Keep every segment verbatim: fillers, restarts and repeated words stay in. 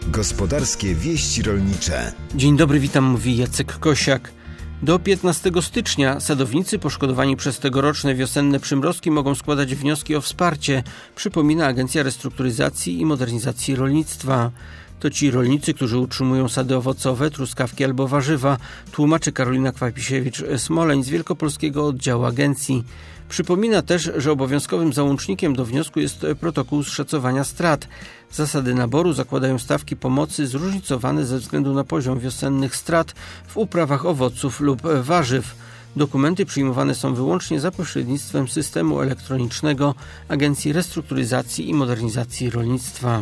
Gospodarskie wieści rolnicze. Dzień dobry, witam, mówi Jacek Kosiak. Do piętnastego stycznia sadownicy poszkodowani przez tegoroczne wiosenne przymrozki mogą składać wnioski o wsparcie, przypomina Agencja Restrukturyzacji i Modernizacji Rolnictwa. To ci rolnicy, którzy utrzymują sady owocowe, truskawki albo warzywa, tłumaczy Karolina Kwapisiewicz-Smoleń z Wielkopolskiego Oddziału Agencji. Przypomina też, że obowiązkowym załącznikiem do wniosku jest protokół szacowania strat. Zasady naboru zakładają stawki pomocy zróżnicowane ze względu na poziom wiosennych strat w uprawach owoców lub warzyw. Dokumenty przyjmowane są wyłącznie za pośrednictwem systemu elektronicznego Agencji Restrukturyzacji i Modernizacji Rolnictwa.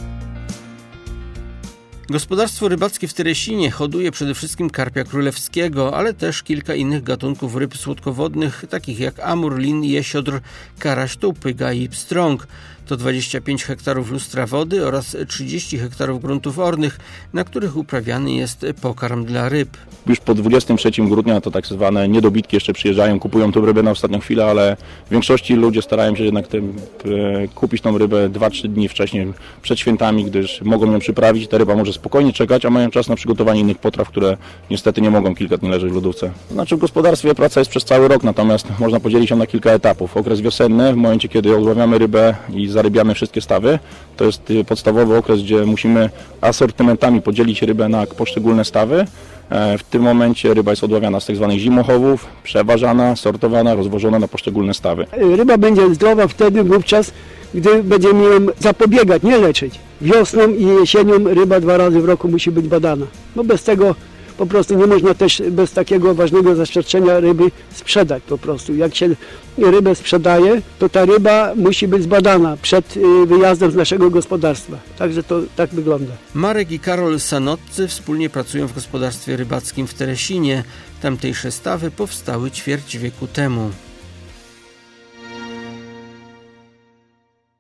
Gospodarstwo rybackie w Teresinie hoduje przede wszystkim karpia królewskiego, ale też kilka innych gatunków ryb słodkowodnych, takich jak amur, lin, jesiodr, karaś, tołpyga i pstrąg. To dwadzieścia pięć hektarów lustra wody oraz trzydzieści hektarów gruntów ornych, na których uprawiany jest pokarm dla ryb. Już po dwudziestego trzeciego grudnia to tak zwane niedobitki jeszcze przyjeżdżają, kupują tą rybę na ostatnią chwilę, ale w większości ludzie starają się jednak te, kupić tą rybę dwa trzy dni wcześniej, przed świętami, gdyż mogą ją przyprawić. Ta ryba może spokojnie czekać, a mają czas na przygotowanie innych potraw, które niestety nie mogą kilka dni leżeć w lodówce. Znaczy w gospodarstwie praca jest przez cały rok, natomiast można podzielić ją na kilka etapów. Okres wiosenny, w momencie kiedy odławiamy rybę i zarybiamy wszystkie stawy, to jest podstawowy okres, gdzie musimy asortymentami podzielić rybę na poszczególne stawy. W tym momencie ryba jest odławiana z tak zwanych zimochowów, przeważana, sortowana, rozwożona na poszczególne stawy. Ryba będzie zdrowa wtedy, wówczas, gdy będziemy ją zapobiegać, nie leczyć. Wiosną i jesienią ryba dwa razy w roku musi być badana. No bez tego po prostu nie można też bez takiego ważnego zaświadczenia ryby sprzedać po prostu. Jak się rybę sprzedaje, to ta ryba musi być zbadana przed wyjazdem z naszego gospodarstwa. Także to tak wygląda. Marek i Karol Sanoccy wspólnie pracują w gospodarstwie rybackim w Teresinie. Tamtejsze stawy powstały ćwierć wieku temu.